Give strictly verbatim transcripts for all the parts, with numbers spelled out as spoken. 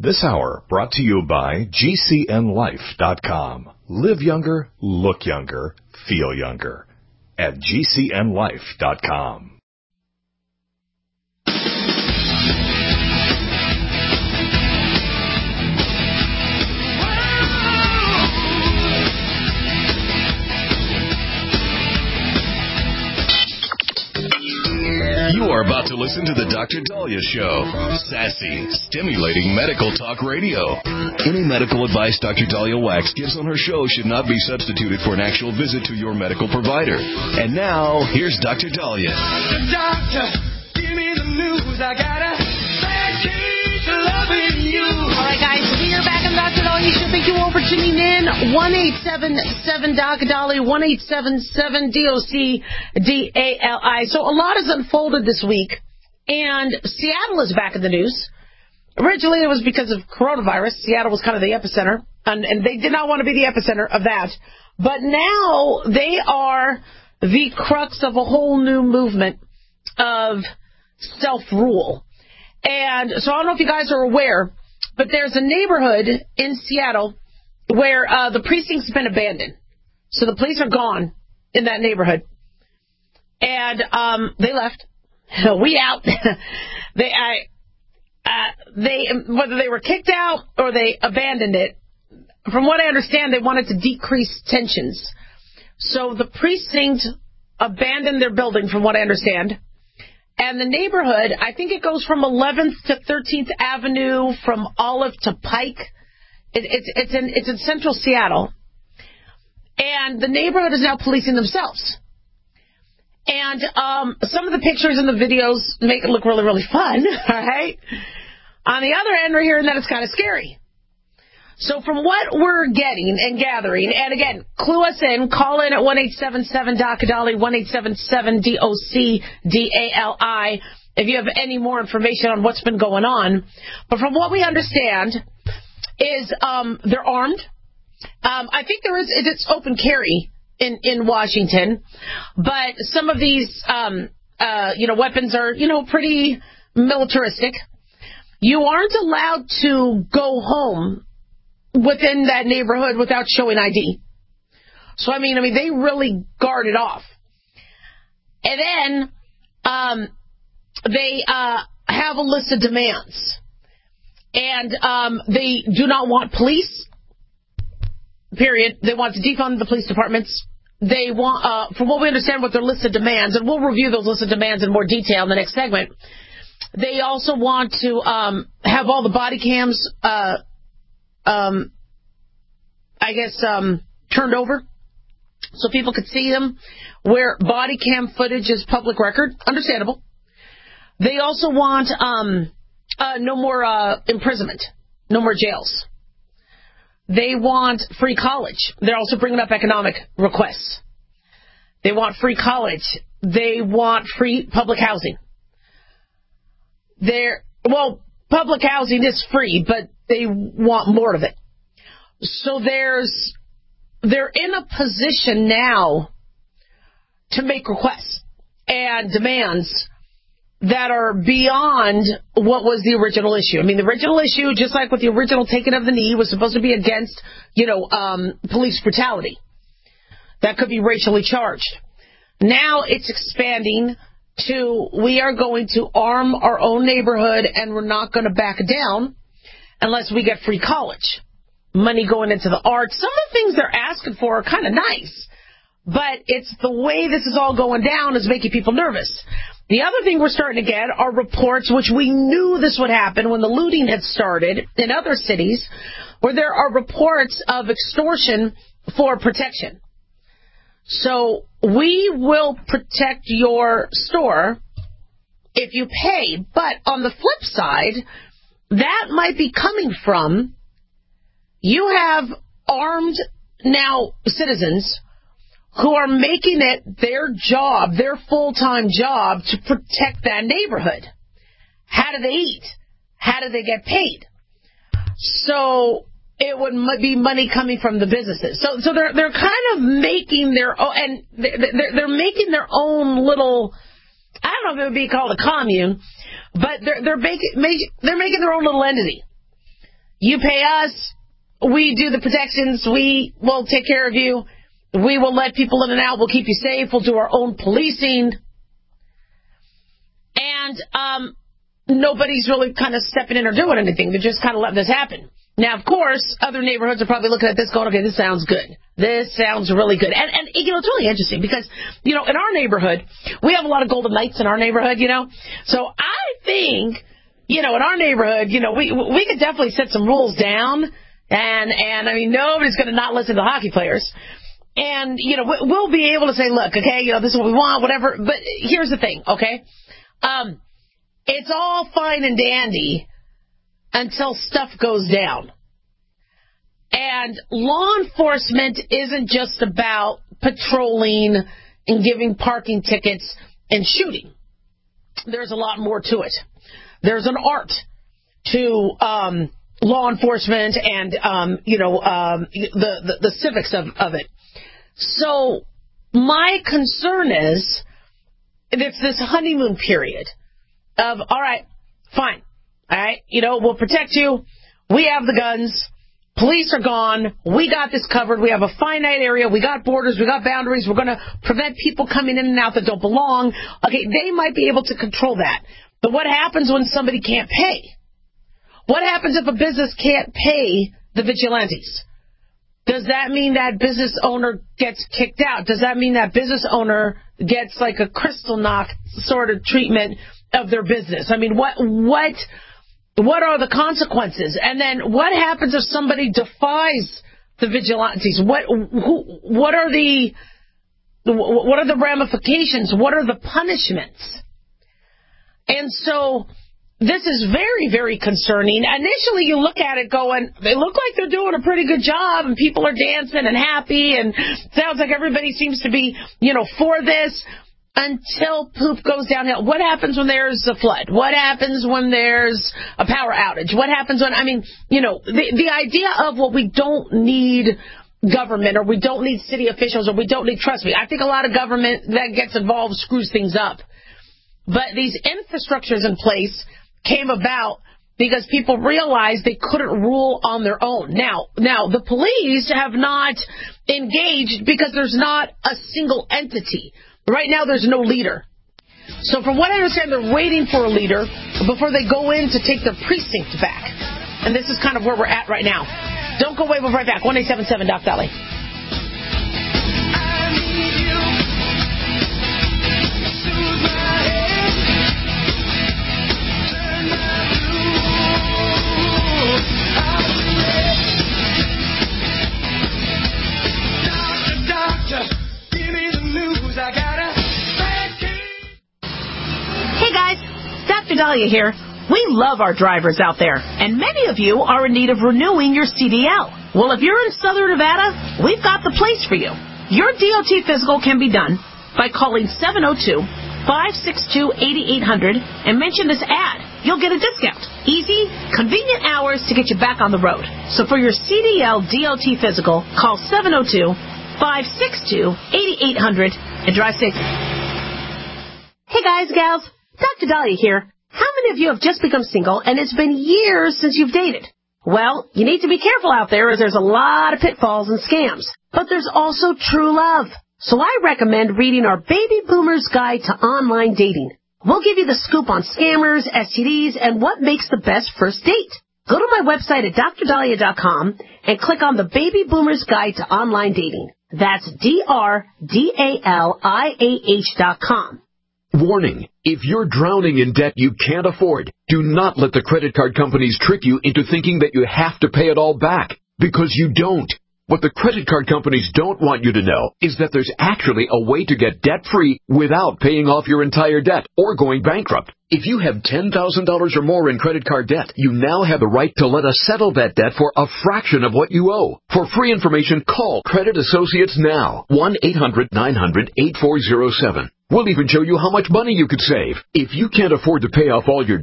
This hour brought to you by G C N life dot com. Live younger, look younger, feel younger at G C N life dot com. You are about to listen to the Doctor Daliah Show. Sassy, stimulating medical talk radio. Any medical advice Doctor Daliah Wax gives on her show should not be substituted for an actual visit to your medical provider. And now, here's Doctor Daliah. Doctor, give me the news. I got a bad case of loving you. All right, guys, we are back on Doctor Daliah Show. Thank you all for tuning in. one eight seven seven Doc Daliah, one eight seven seven D O C D A L I. So a lot has unfolded this week, and Seattle is back in the news. Originally, it was because of coronavirus. Seattle was kind of the epicenter, and, and they did not want to be the epicenter of that. But now they are the crux of a whole new movement of self-rule. And so I don't know if you guys are aware, but there's a neighborhood in Seattle where uh, the precinct's been abandoned. So the police are gone in that neighborhood. And um, they left. We out. they, I, uh, they, whether they were kicked out or they abandoned it, from what I understand, they wanted to decrease tensions. So the precinct abandoned their building, from what I understand. And the neighborhood, I think it goes from eleventh to thirteenth Avenue, from Olive to Pike. It, it's it's in it's in central Seattle, and the neighborhood is now policing themselves. And um, some of the pictures and the videos make it look really really fun. All right. On the other end, we're hearing that it's kind of scary. So from what we're getting and gathering, and again, clue us in, call in at one eight seven seven Doc Daliah, one eight seven seven D O C D A L I, if you have any more information on what's been going on. But from what we understand is um, they're armed. Um, I think there is, it's open carry in, in Washington, but some of these, um, uh, you know, weapons are, you know, pretty militaristic. You aren't allowed to go home within that neighborhood without showing I D. So, I mean, I mean, they really guard it off. And then um, they uh, have a list of demands. And um, they do not want police, period. They want to defund the police departments. They want, uh, from what we understand, what their list of demands, and we'll review those list of demands in more detail in the next segment. They also want to um, have all the body cams uh Um, I guess, um, turned over so people could see them, where body cam footage is public record. Understandable. They also want um, uh, no more uh, imprisonment, no more jails. They want free college. They're also bringing up economic requests. They want free college. They want free public housing. They're, well, public housing is free, but they want more of it. So there's, they're in a position now to make requests and demands that are beyond what was the original issue. I mean, the original issue, just like with the original taking of the knee, was supposed to be against, you know, um, police brutality. That could be racially charged. Now it's expanding to, we are going to arm our own neighborhood and we're not going to back down unless we get free college, money going into the arts. Some of the things they're asking for are kind of nice, but it's the way this is all going down is making people nervous. The other thing we're starting to get are reports, which we knew this would happen when the looting had started in other cities, where there are reports of extortion for protection. So we will protect your store if you pay, but on the flip side, that might be coming from, you have armed now citizens who are making it their job, their full-time job, to protect that neighborhood. How do they eat? How do they get paid? So it would be money coming from the businesses. So so they're they're kind of making their own, and they're, they're making their own little, I don't know if it would be called a commune, but they're they're making they're making their own little entity. You pay us. We do the protections. We will take care of you. We will let people in and out. We'll keep you safe. We'll do our own policing. And um, nobody's really kind of stepping in or doing anything. They're just kind of letting this happen. Now, of course, other neighborhoods are probably looking at this going, okay, this sounds good. This sounds really good. And, and you know, it's really interesting because, you know, in our neighborhood, we have a lot of Golden Knights in our neighborhood, you know. So I think, you know, in our neighborhood, you know, we we could definitely set some rules down. And, and I mean, nobody's going to not listen to hockey players. And, you know, we'll be able to say, look, okay, you know, this is what we want, whatever. But here's the thing, okay? Um, it's all fine and dandy until stuff goes down. And law enforcement isn't just about patrolling and giving parking tickets and shooting. There's a lot more to it. There's an art to um, law enforcement and, um, you know, um, the, the, the civics of, of it. So my concern is it's this honeymoon period of, all right, fine. All right, you know, we'll protect you. We have the guns. Police are gone. We got this covered. We have a finite area. We got borders. We got boundaries. We're going to prevent people coming in and out that don't belong. Okay, they might be able to control that. But what happens when somebody can't pay? What happens if a business can't pay the vigilantes? Does that mean that business owner gets kicked out? Does that mean that business owner gets like a crystal knock sort of treatment of their business? I mean, what what what are the consequences? And then what happens if somebody defies the vigilantes? What who, what are the what are the ramifications? What are the punishments? And so this is very, very concerning. Initially, you look at it going, they look like they're doing a pretty good job, and people are dancing and happy, and sounds like everybody seems to be, you know, for this, until poop goes downhill. What happens when there's a flood? What happens when there's a power outage? What happens when, I mean, you know, the, the idea of, well, we don't need government, or we don't need city officials, or we don't need, trust me, I think a lot of government that gets involved screws things up. But these infrastructures in place came about because people realized they couldn't rule on their own. Now, now the police have not engaged because there's not a single entity. Right now, there's no leader. So from what I understand, they're waiting for a leader before they go in to take their precinct back. And this is kind of where we're at right now. Don't go away. We'll be right back. one eight seven seven Doc Dolly. Hey guys, Doctor Dahlia here. We love our drivers out there, and many of you are in need of renewing your C D L. Well, if you're in Southern Nevada, we've got the place for you. Your D O T physical can be done by calling seven oh two, five six two, eight eight zero zero and mention this ad. You'll get a discount. Easy, convenient hours to get you back on the road. So for your C D L D O T physical, call seven oh two, five six two, eight eight zero zero and drive safe. Hey guys, gals, Doctor Dahlia here. How many of you have just become single and it's been years since you've dated? Well, you need to be careful out there as there's a lot of pitfalls and scams. But there's also true love. So I recommend reading our Baby Boomer's Guide to Online Dating. We'll give you the scoop on scammers, S T Ds, and what makes the best first date. Go to my website at dr dahlia dot com and click on the Baby Boomer's Guide to Online Dating. That's D R D A L I A H dot com. Warning, if you're drowning in debt you can't afford, do not let the credit card companies trick you into thinking that you have to pay it all back, because you don't. What the credit card companies don't want you to know is that there's actually a way to get debt-free without paying off your entire debt or going bankrupt. If you have ten thousand dollars or more in credit card debt, you now have the right to let us settle that debt for a fraction of what you owe. For free information, call Credit Associates now, one eight hundred nine hundred eight four zero seven. We'll even show you how much money you could save. If you can't afford to pay off all your debt,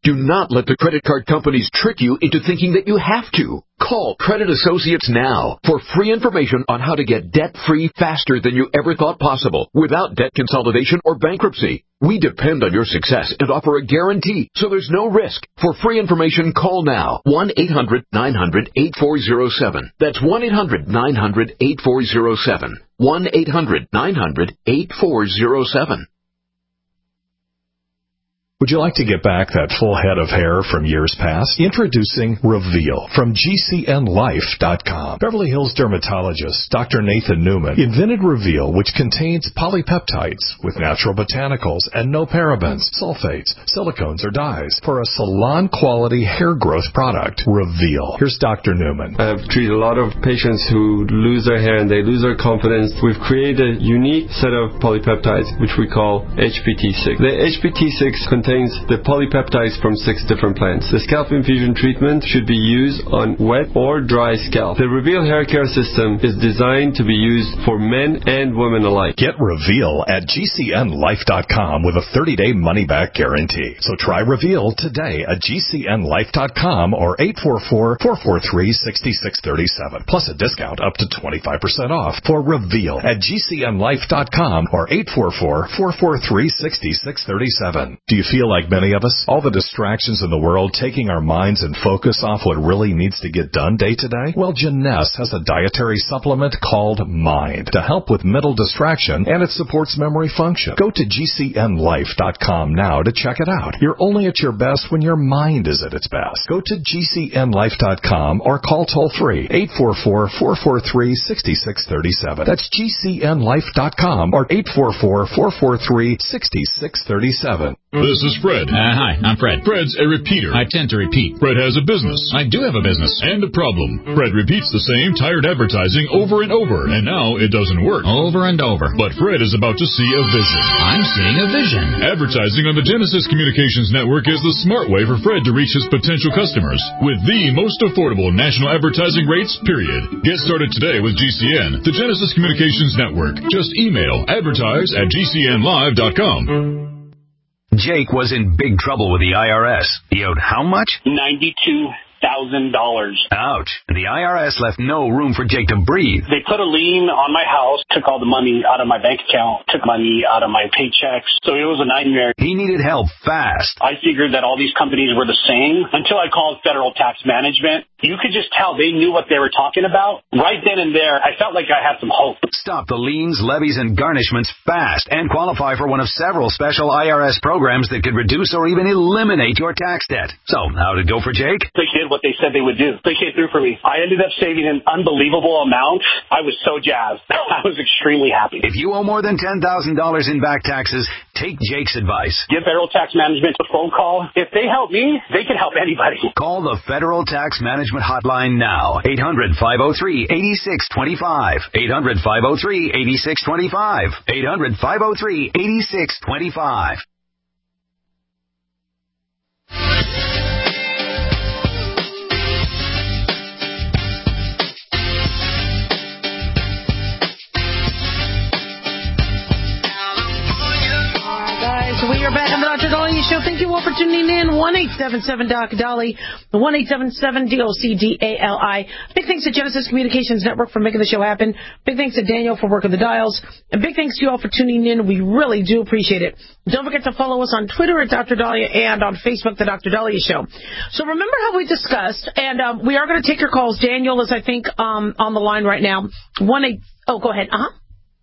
Do not let the credit card companies trick you into thinking that you have to. Call Credit Associates now for free information on how to get debt-free faster than you ever thought possible without debt consolidation or bankruptcy. We depend on your success and offer a guarantee, so there's no risk. For free information, call now. one eight hundred nine hundred eight four zero seven. That's one eight hundred nine hundred eight four zero seven. one eight hundred nine hundred eight four zero seven. Would you like to get back that full head of hair from years past? Introducing Reveal from G C N Life dot com. Beverly Hills dermatologist Doctor Nathan Newman invented Reveal, which contains polypeptides with natural botanicals and no parabens, sulfates, silicones, or dyes for a salon-quality hair growth product. Reveal. Here's Doctor Newman. I've treated a lot of patients who lose their hair and they lose their confidence. We've created a unique set of polypeptides, which we call H P T six. The H P T six contains the polypeptides from six different plants. The scalp infusion treatment should be used on wet or dry scalp. The Reveal hair care system is designed to be used for men and women alike. Get Reveal at G C N Life dot com with a thirty-day money-back guarantee. So try Reveal today at G C N Life dot com or eight four four, four four three, six six three seven. Plus a discount up to twenty-five percent off for Reveal at G C N Life dot com or eight four four, four four three, six six three seven. Do you feel like many of us, all the distractions in the world taking our minds and focus off what really needs to get done day to day? Well, Jeunesse has a dietary supplement called Mind to help with mental distraction, and it supports memory function. Go to G C N Life dot com now to check it out. You're only at your best when your mind is at its best. Go to G C N Life dot com or call toll-free eight four four, four four three, six six three seven. That's G C N Life dot com or eight four four, four four three, six six three seven. This is Fred. Uh, hi, I'm Fred. Fred's a repeater. I tend to repeat. Fred has a business. I do have a business. And a problem. Fred repeats the same tired advertising over and over, and now it doesn't work. Over and over. But Fred is about to see a vision. I'm seeing a vision. Advertising on the Genesis Communications Network is the smart way for Fred to reach his potential customers with the most affordable national advertising rates, period. Get started today with G C N, the Genesis Communications Network. Just email advertise at G C N Live dot com. Jake was in big trouble with the I R S. He owed how much? ninety-two thousand dollars. Ouch. The I R S left no room for Jake to breathe. They put a lien on my house, took all the money out of my bank account, took money out of my paychecks. So it was a nightmare. He needed help fast. I figured that all these companies were the same until I called Federal Tax Management. You could just tell they knew what they were talking about. Right then and there, I felt like I had some hope. Stop the liens, levies, and garnishments fast and qualify for one of several special I R S programs that could reduce or even eliminate your tax debt. So, how did it go for Jake? They did what they said they would do. They came through for me. I ended up saving an unbelievable amount. I was so jazzed. I was extremely happy. If you owe more than ten thousand dollars in back taxes, take Jake's advice. Give Federal Tax Management a phone call. If they help me, they can help anybody. Call the Federal Tax Management Hotline now. eight hundred, five oh three, eight six two five. eight hundred, five oh three, eight six two five. eight hundred, five oh three, eight six two five. We are back on the Doctor Dolly Show. Thank you all for tuning in. one eight seven seven Doc Dolly, one eight seven seven D O C D A L I. Big thanks to Genesis Communications Network for making the show happen. Big thanks to Daniel for working the dials. And big thanks to you all for tuning in. We really do appreciate it. Don't forget to follow us on Twitter at Doctor Dahlia and on Facebook, The Doctor Dahlia Show. So remember how we discussed, and um, we are going to take your calls. Daniel is, I think, um, on the line right now. One eight. Oh, go ahead. Uh-huh.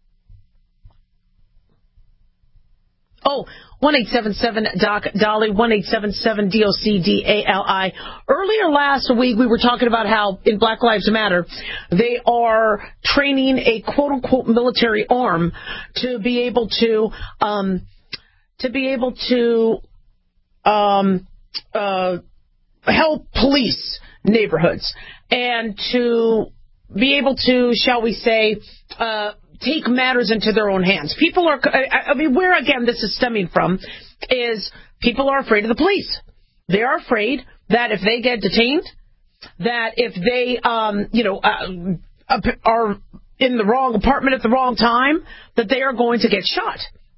Oh, one eight seven seven Doc Dolly, one eight seven seven D O C D A L I. Earlier last week, we were talking about how in Black Lives Matter, they are training a quote-unquote military arm to be able to, um, to be able to, um, uh, help police neighborhoods and to be able to, shall we say, uh, take matters into their own hands. People are, I mean, where, again, this is stemming from is people are afraid of the police. They are afraid that if they get detained, that if they, um, you know, uh, are in the wrong apartment at the wrong time, that they are going to get shot.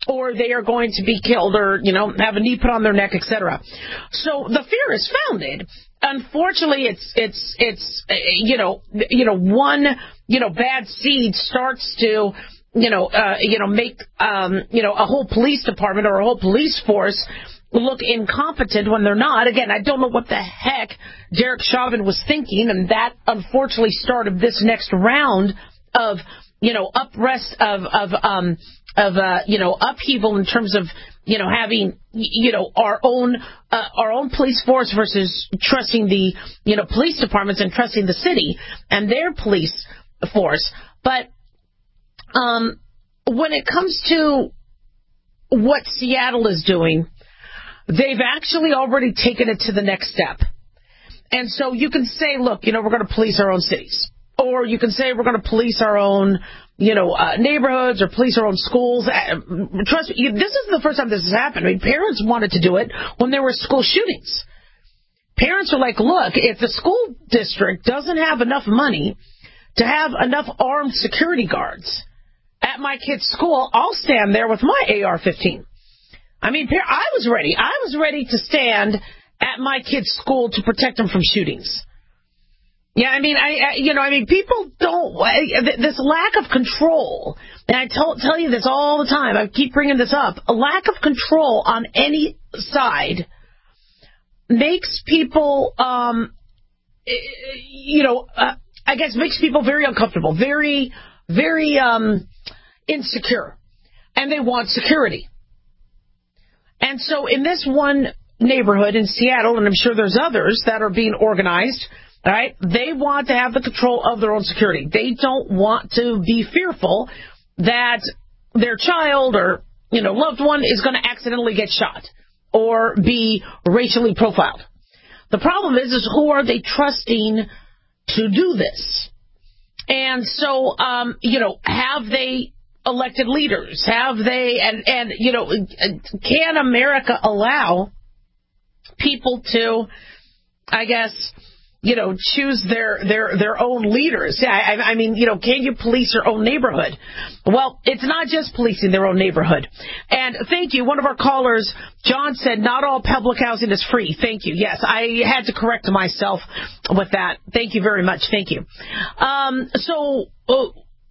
or they are going to be killed, or, you know, have a knee put on their neck, et cetera. So the fear is founded. Unfortunately, it's it's it's uh, you know you know one you know bad seed starts to you know uh, you know make um, you know a whole police department or a whole police force look incompetent when they're not. Again, I don't know what the heck Derek Chauvin was thinking, and that unfortunately started this next round of you know uprest of of um of uh, you know upheaval in terms of you know having you know our own uh, our own police force versus trusting the you know police departments and trusting the city and their police force. But um, when it comes to what Seattle is doing, they've actually already taken it to the next step. And so you can say, look, you know, we're going to police our own cities. Or you can say we're going to police our own, you know, uh, neighborhoods or police our own schools. Uh, trust me, this isn't the first time this has happened. I mean, parents wanted to do it when there were school shootings. Parents are like, look, if the school district doesn't have enough money to have enough armed security guards at my kid's school, I'll stand there with my A R fifteen. I mean, I was ready. I was ready to stand at my kid's school to protect them from shootings. Yeah, I mean, I, I, you know, I mean, people don't, this lack of control, and I tell, tell you this all the time, I keep bringing this up, a lack of control on any side makes people, um, you know, uh, I guess makes people very uncomfortable, very, very um, insecure, and they want security. And so in this one neighborhood in Seattle, and I'm sure there's others that are being organized, all right, they want to have the control of their own security. They don't want to be fearful that their child or, you know, loved one is going to accidentally get shot or be racially profiled. The problem is, is who are they trusting to do this? And so, um, you know, have they elected leaders? Have they, and, and, you know, can America allow people to, I guess, you know, choose their, their, their own leaders? Yeah, I, I mean, you know, can you police your own neighborhood? Well, it's not just policing their own neighborhood. And thank you. One of our callers, John, said not all public housing is free. Thank you. Yes, I had to correct myself with that. Thank you very much. Thank you. Um, so, uh,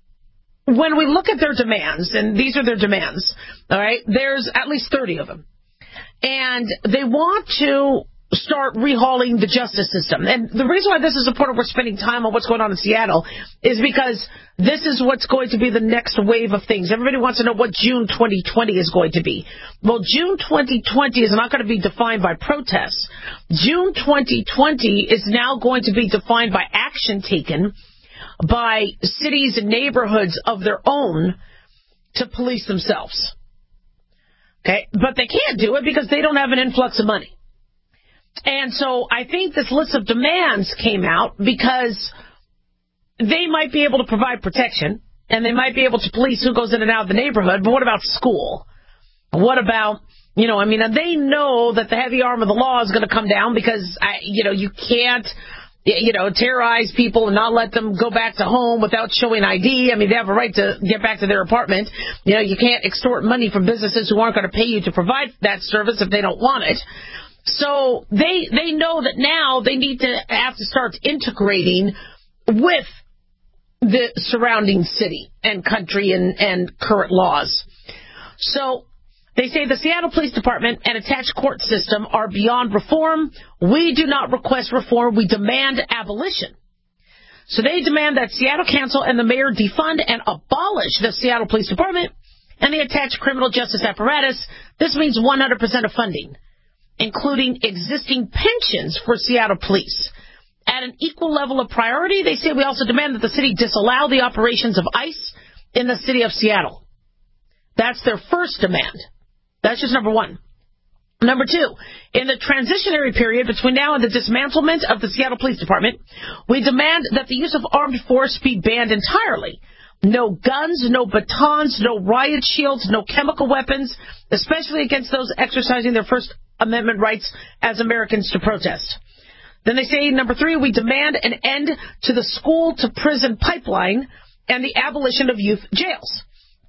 when we look at their demands, and these are their demands, all right, there's at least thirty of them. And they want to start rehauling the justice system. And the reason why this is important, we're spending time on what's going on in Seattle, is because this is what's going to be the next wave of things. Everybody wants to know what June twenty twenty is going to be. Well, June twenty twenty is not going to be defined by protests. June twenty twenty is now going to be defined by action taken by cities and neighborhoods of their own to police themselves. Okay? But they can't do it because they don't have an influx of money. And so I think this list of demands came out because they might be able to provide protection and they might be able to police who goes in and out of the neighborhood, but what about school? What about, you know, I mean, they know that the heavy arm of the law is going to come down because, I, you know, you can't, you know, terrorize people and not let them go back to home without showing I D. I mean, they have a right to get back to their apartment. You know, you can't extort money from businesses who aren't going to pay you to provide that service if they don't want it. So they they know that now they need to have to start integrating with the surrounding city and country and, and current laws. So they say the Seattle Police Department and attached court system are beyond reform. We do not request reform. We demand abolition. So they demand that Seattle Council and the mayor defund and abolish the Seattle Police Department and the attached criminal justice apparatus. This means one hundred percent of funding, including existing pensions for Seattle Police. At an equal level of priority, they say we also demand that the city disallow the operations of ICE in the city of Seattle. That's their first demand. That's just number one. Number two, in the transitionary period between now and the dismantlement of the Seattle Police Department, we demand that the use of armed force be banned entirely. No guns, no batons, no riot shields, no chemical weapons, especially against those exercising their First Amendment rights as Americans to protest. Then they say, number three, we demand an end to the school-to-prison pipeline and the abolition of youth jails.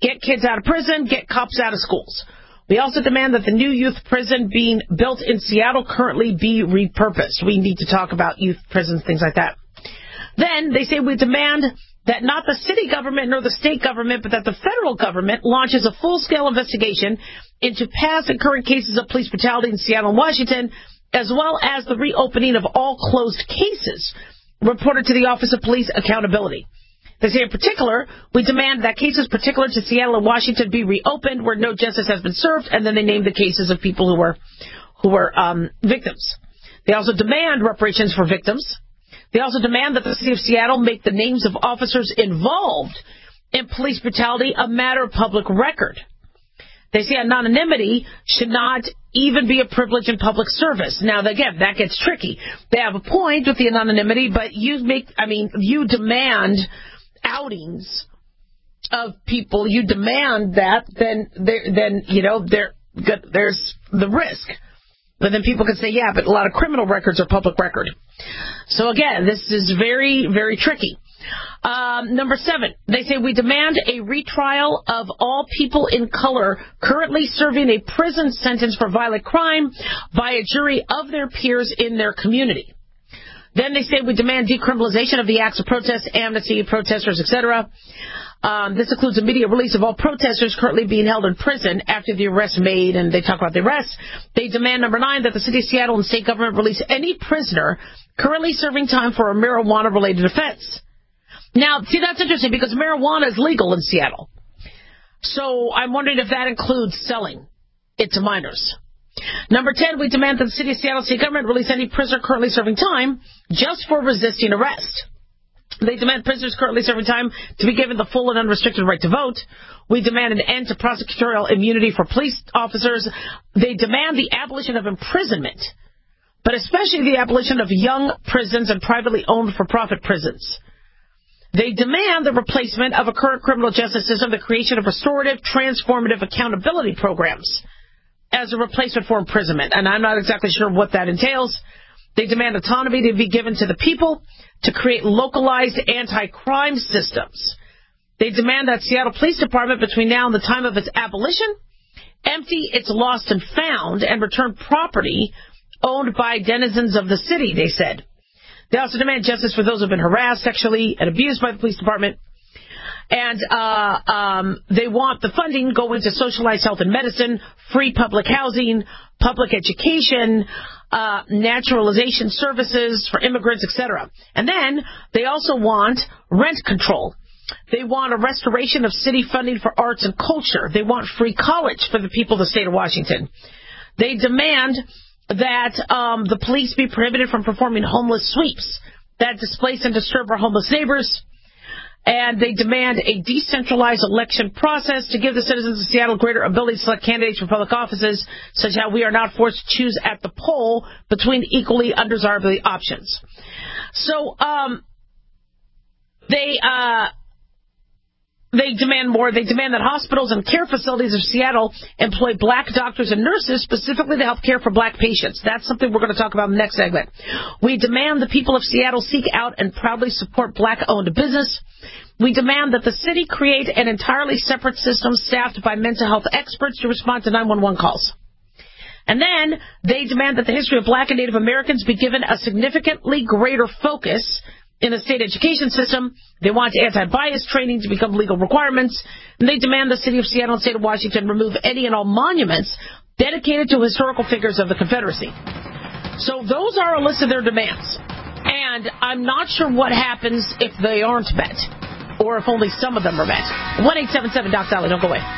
Get kids out of prison. Get cops out of schools. We also demand that the new youth prison being built in Seattle currently be repurposed. We need to talk about youth prisons, things like that. Then they say we demand that not the city government nor the state government, but that the federal government launches a full-scale investigation into past and current cases of police brutality in Seattle and Washington, as well as the reopening of all closed cases reported to the Office of Police Accountability. They say in particular, we demand that cases particular to Seattle and Washington be reopened where no justice has been served, and then they name the cases of people who were who were um, victims. They also demand reparations for victims. They also demand that the city of Seattle make the names of officers involved in police brutality a matter of public record. They say anonymity should not even be a privilege in public service. Now, again, that gets tricky. They have a point with the anonymity, but you make, I mean, you demand outings of people, you demand that, then, then you know, there, there's the risk. But then people can say, yeah, but a lot of criminal records are public record. So again, this is very, very tricky. Um, number seven, they say we demand a retrial of all people in color currently serving a prison sentence for violent crime by a jury of their peers in their community. Then they say we demand decriminalization of the acts of protest, amnesty, protesters, et cetera. Um, this includes immediate release of all protesters currently being held in prison after the arrest made, and they talk about the arrest. They demand, number nine, that the city of Seattle and state government release any prisoner currently serving time for a marijuana-related offense. Now, see, that's interesting because marijuana is legal in Seattle. So I'm wondering if that includes selling it to minors. Number ten, we demand that the city of Seattle state government release any prisoner currently serving time just for resisting arrest. They demand prisoners currently serving time to be given the full and unrestricted right to vote. We demand an end to prosecutorial immunity for police officers. They demand the abolition of imprisonment, but especially the abolition of young prisons and privately owned for-profit prisons. They demand the replacement of a current criminal justice system, the creation of restorative, transformative accountability programs as a replacement for imprisonment. And I'm not exactly sure what that entails. They demand autonomy to be given to the people to create localized anti-crime systems. They demand that Seattle Police Department, between now and the time of its abolition, empty its lost and found and return property owned by denizens of the city, they said. They also demand justice for those who have been harassed, sexually, and abused by the police department. And uh, um, they want the funding going to socialized health and medicine, free public housing, public education, uh, naturalization services for immigrants, et cetera. And then they also want rent control. They want a restoration of city funding for arts and culture. They want free college for the people of the state of Washington. They demand that um, the police be prohibited from performing homeless sweeps that displace and disturb our homeless neighbors. And they demand a decentralized election process to give the citizens of Seattle greater ability to select candidates for public offices, such that we are not forced to choose at the poll between equally undesirable options. So um, they uh, they demand more. They demand that hospitals and care facilities of Seattle employ black doctors and nurses specifically to help care for black patients. That's something we're going to talk about in the next segment. We demand the people of Seattle seek out and proudly support black-owned business. We demand that the city create an entirely separate system staffed by mental health experts to respond to nine one one calls. And then they demand that the history of black and Native Americans be given a significantly greater focus in the state education system. They want anti-bias training to become legal requirements. And they demand the city of Seattle and state of Washington remove any and all monuments dedicated to historical figures of the Confederacy. So those are a list of their demands. And I'm not sure what happens if they aren't met, or if only some of them are met. one eight seven seven Doc Dolly, don't go away.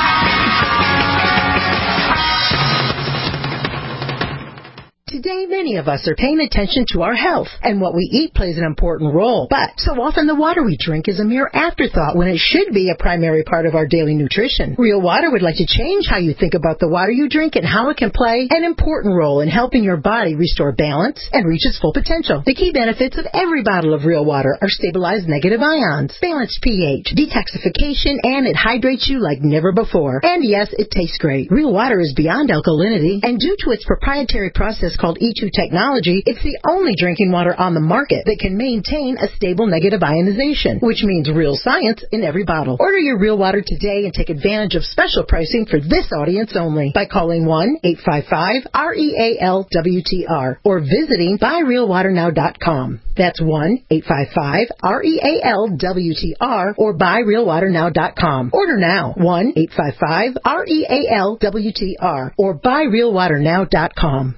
Today, many many of us are paying attention to our health, and what we eat plays an important role. But so often the water we drink is a mere afterthought when it should be a primary part of our daily nutrition. Real Water would like to change how you think about the water you drink and how it can play an important role in helping your body restore balance and reach its full potential. The key benefits of every bottle of Real Water are stabilized negative ions, balanced pH, detoxification, and it hydrates you like never before. And yes, it tastes great. Real Water is beyond alkalinity, and due to its proprietary process called E two technology, it's the only drinking water on the market that can maintain a stable negative ionization, which means real science in every bottle. Order your Real Water today and take advantage of special pricing for this audience only by calling one eight five five R E A L W T R or visiting buy real water now dot com. That's one eight five five R E A L W T R or buy real water now dot com. Order now, one eight five five R E A L W T R or buy real water now dot com.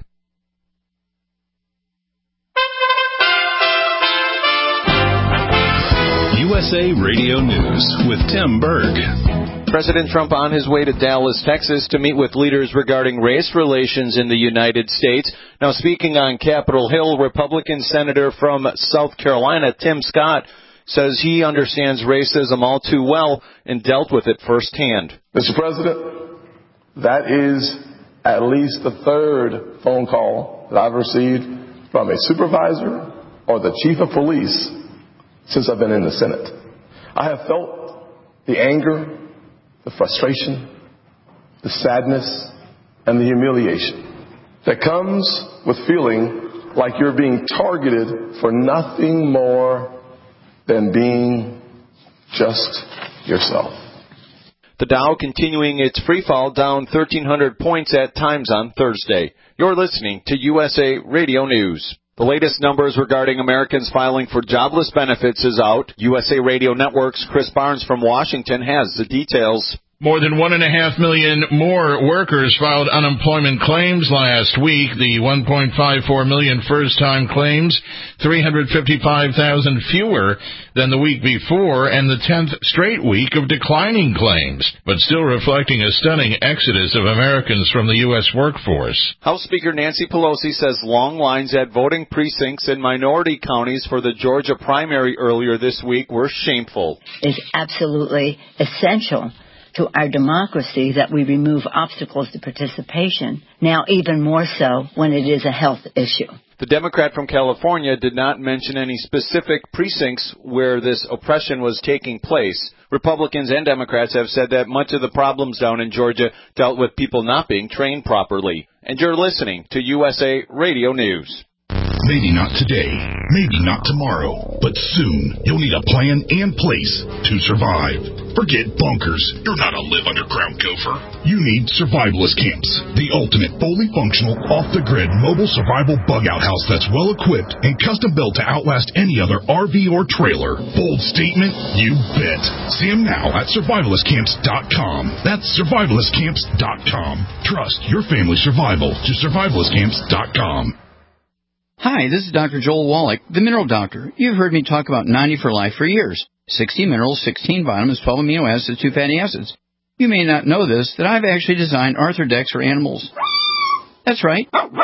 U S A Radio News with Tim Berg. President Trump on his way to Dallas, Texas to meet with leaders regarding race relations in the United States. Now, speaking on Capitol Hill, Republican Senator from South Carolina, Tim Scott, says he understands racism all too well and dealt with it firsthand. Mister President, that is at least the third phone call that I've received from a supervisor or the chief of police since I've been in the Senate. I have felt the anger, the frustration, the sadness, and the humiliation that comes with feeling like you're being targeted for nothing more than being just yourself. The Dow continuing its free fall down thirteen hundred points at times on Thursday. You're listening to U S A Radio News. The latest numbers regarding Americans filing for jobless benefits is out. U S A Radio Network's Chris Barnes from Washington has the details. More than one and a half million more workers filed unemployment claims last week. The one point five four million first-time claims, three hundred fifty-five thousand fewer than the week before, and the tenth straight week of declining claims, but still reflecting a stunning exodus of Americans from the U S workforce. House Speaker Nancy Pelosi says long lines at voting precincts in minority counties for the Georgia primary earlier this week were shameful. It's absolutely essential to our democracy that we remove obstacles to participation, now even more so when it is a health issue. The Democrat from California did not mention any specific precincts where this oppression was taking place. Republicans and Democrats have said that much of the problems down in Georgia dealt with people not being trained properly. And you're listening to U S A Radio News. Maybe not today, maybe not tomorrow, but soon you'll need a plan and place to survive. Forget bunkers. You're not a live underground gopher. You need survivalist camps, the ultimate fully functional, off-the-grid mobile survival bug-out house that's well-equipped and custom-built to outlast any other R V or trailer. Bold statement? You bet. See them now at survivalist camps dot com. That's survivalist camps dot com. Trust your family's survival to survivalist camps dot com. Hi, this is Doctor Joel Wallach, the Mineral Doctor. You've heard me talk about ninety for Life for years. sixty minerals, sixteen vitamins, twelve amino acids, two fatty acids. You may not know this, that I've actually designed Arthrodex for animals. That's right.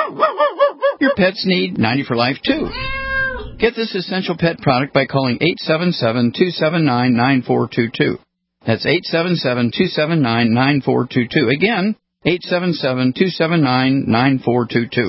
Your pets need ninety for Life, too. Get this essential pet product by calling eight seven seven, two seven nine, nine four two two. That's eight seven seven, two seven nine, nine four two two. Again, eight seven seven, two seven nine, nine four two two.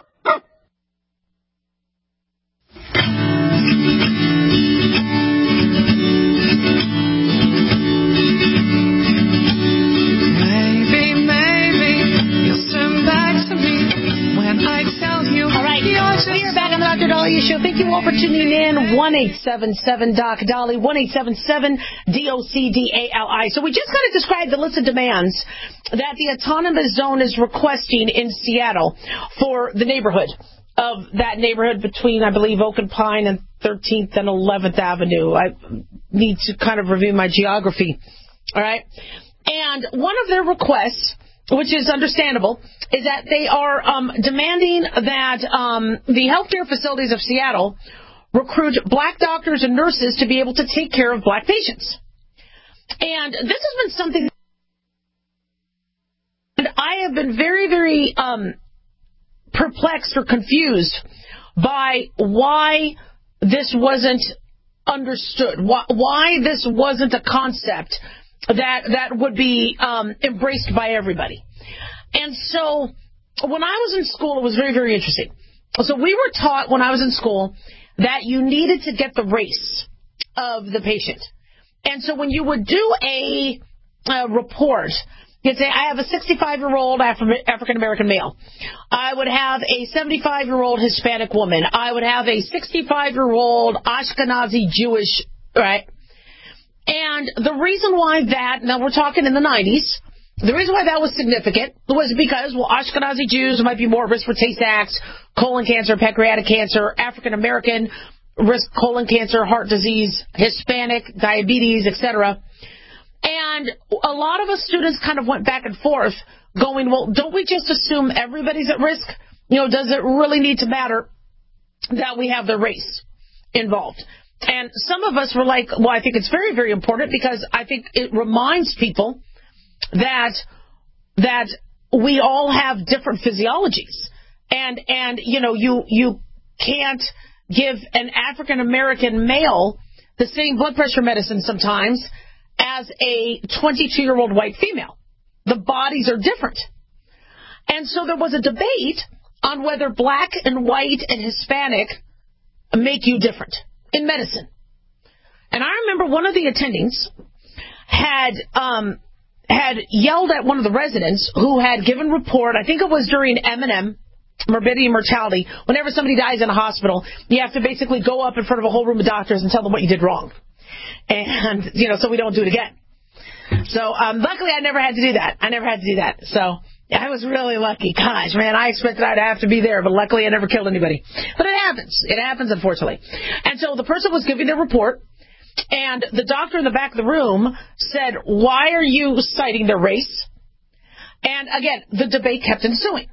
Doctor Dolly Show. Thank you all for tuning in. one eight seven seven Doc Dolly, one eight seven seven D O C D A L I. So we just kind of described the list of demands that the autonomous zone is requesting in Seattle for the neighborhood of that neighborhood between, I believe, Oak and Pine and thirteenth and eleventh Avenue. I need to kind of review my geography. All right. And one of their requests, which is understandable, is that they are um, demanding that um, the healthcare facilities of Seattle recruit black doctors and nurses to be able to take care of black patients. And this has been something, and I have been very, very um, perplexed or confused by why this wasn't understood, why, why this wasn't a concept that that would be um, embraced by everybody. And so when I was in school, it was very, very interesting. So we were taught when I was in school that you needed to get the race of the patient. And so when you would do a, a report, you'd say, I have a sixty-five-year-old Afri- African-American male. I would have a seventy-five-year-old Hispanic woman. I would have a sixty-five-year-old Ashkenazi Jewish, right? And the reason why that, now we're talking in the nineties, the reason why that was significant was because, well, Ashkenazi Jews might be more at risk for Tay-Sachs, colon cancer, pancreatic cancer, African-American risk colon cancer, heart disease, Hispanic, diabetes, et cetera. And a lot of us students kind of went back and forth going, well, don't we just assume everybody's at risk? You know, does it really need to matter that we have the race involved? And some of us were like, well, I think it's very, very important because I think it reminds people that that we all have different physiologies. And, and you know, you you can't give an African-American male the same blood pressure medicine sometimes as a twenty-two-year-old white female. The bodies are different. And so there was a debate on whether black and white and Hispanic make you different in medicine. And I remember one of the attendings had um, had yelled at one of the residents who had given report, I think it was during M and M, morbidity and mortality. Whenever somebody dies in a hospital, you have to basically go up in front of a whole room of doctors and tell them what you did wrong. And, you know, so we don't do it again. So, um, luckily I never had to do that. I never had to do that. So, yeah, I was really lucky. Gosh, man, I expected I'd have to be there, but luckily I never killed anybody. But it happens. It happens, unfortunately. And so the person was giving their report, and the doctor in the back of the room said, why are you citing their race? And, again, the debate kept ensuing.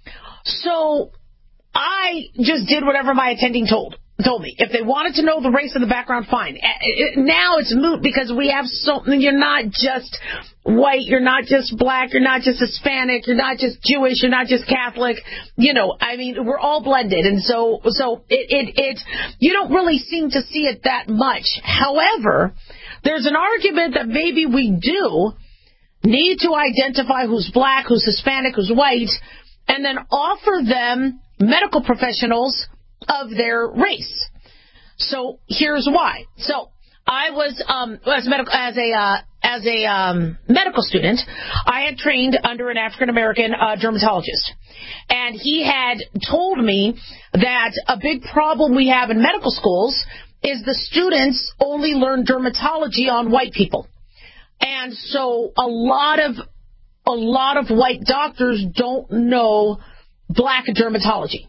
So I just did whatever my attending told told me. If they wanted to know the race and the background, fine. Now it's moot because we have so, you're not just white, you're not just black, you're not just Hispanic, you're not just Jewish, you're not just Catholic. You know, I mean, we're all blended. And so, so it, it, it, you don't really seem to see it that much. However, there's an argument that maybe we do need to identify who's black, who's Hispanic, who's white, and then offer them medical professionals of their race. So here's why. So I was um, as medical as a uh, as a um, medical student, I had trained under an African American uh, dermatologist, and he had told me that a big problem we have in medical schools is the students only learn dermatology on white people, and so a lot of a lot of white doctors don't know black dermatology.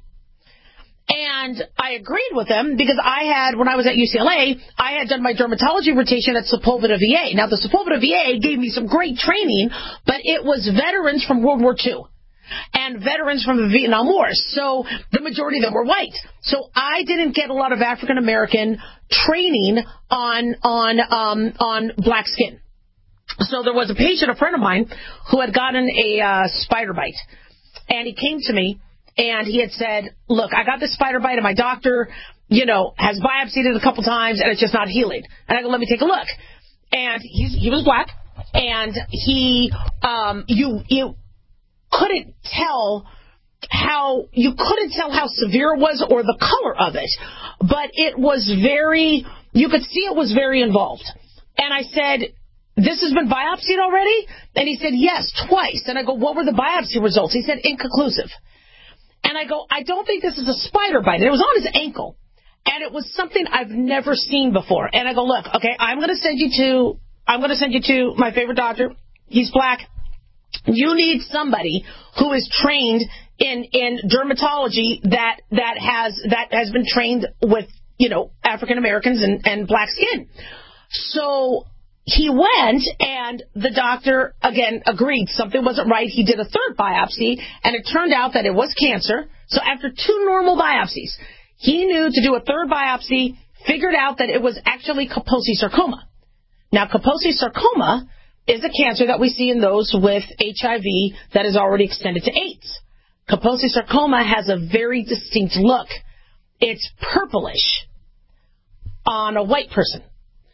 And I agreed with them because I had, when I was at U C L A, I had done my dermatology rotation at Sepulveda V A. Now, the Sepulveda V A gave me some great training, but it was veterans from World War Two and veterans from the Vietnam War. So the majority of them were white. So I didn't get a lot of African American training on on um, on black skin. So there was a patient, a friend of mine, who had gotten a uh, spider bite, and he came to me. And he had said, look, I got this spider bite and my doctor, you know, has biopsied it a couple times and it's just not healing. And I go, let me take a look. And he's, he was black, and he, um, you, you couldn't tell how, you couldn't tell how severe it was or the color of it. But it was very, you could see it was very involved. And I said, this has been biopsied already? And he said, yes, twice. And I go, what were the biopsy results? He said, inconclusive. And I go, I don't think this is a spider bite. And it was on his ankle. And it was something I've never seen before. And I go, look, okay, I'm going to send you to, I'm going to send you to my favorite doctor. He's black. You need somebody who is trained in, in dermatology that, that has, that has been trained with, you know, African Americans and, and black skin. So he went, and the doctor, again, agreed something wasn't right. He did a third biopsy, and it turned out that it was cancer. So after two normal biopsies, he knew to do a third biopsy, figured out that it was actually Kaposi sarcoma. Now, Kaposi sarcoma is a cancer that we see in those with H I V that is already extended to AIDS. Kaposi sarcoma has a very distinct look. It's purplish on a white person.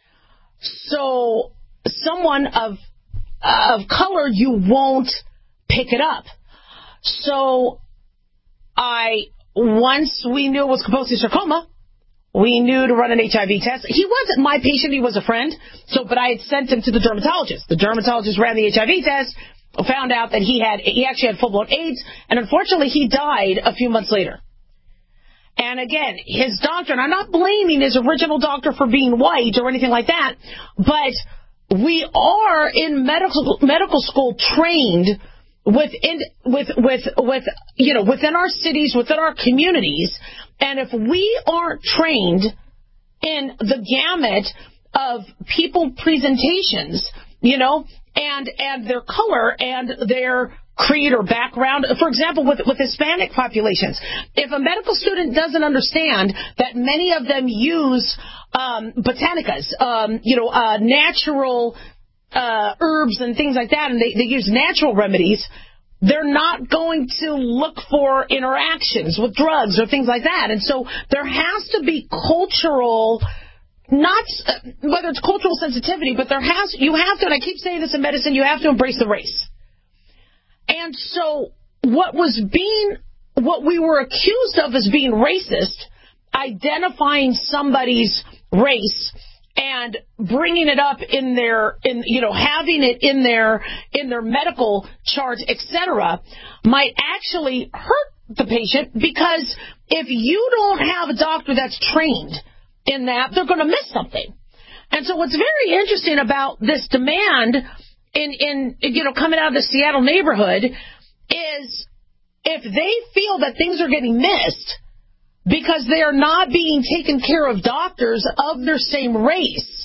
So someone of of color, you won't pick it up. So I, once we knew it was Kaposi sarcoma, we knew to run an H I V test. He wasn't my patient, he was a friend. So, but I had sent him to the dermatologist. The dermatologist ran the H I V test, found out that he had, he actually had full-blown AIDS, and unfortunately he died a few months later. And again, his doctor, and I'm not blaming his original doctor for being white or anything like that, but we are in medical medical school trained within with with with you know within our cities, within our communities, and if we aren't trained in the gamut of people presentations, you know, and and their color and their creed or background. For example, with with Hispanic populations, if a medical student doesn't understand that many of them use um, botanicas, um, you know, uh, natural uh, herbs and things like that, and they, they use natural remedies, they're not going to look for interactions with drugs or things like that. And so there has to be cultural, not uh, whether it's cultural sensitivity, but there has you have to, and I keep saying this in medicine, you have to embrace the race. And so what was being, what we were accused of as being racist, identifying somebody's race and bringing it up in their, in you know, having it in their in their medical chart, et cetera, might actually hurt the patient, because if you don't have a doctor that's trained in that, they're going to miss something. And so what's very interesting about this demand in, in you know, coming out of the Seattle neighborhood is if they feel that things are getting missed because they are not being taken care of doctors of their same race,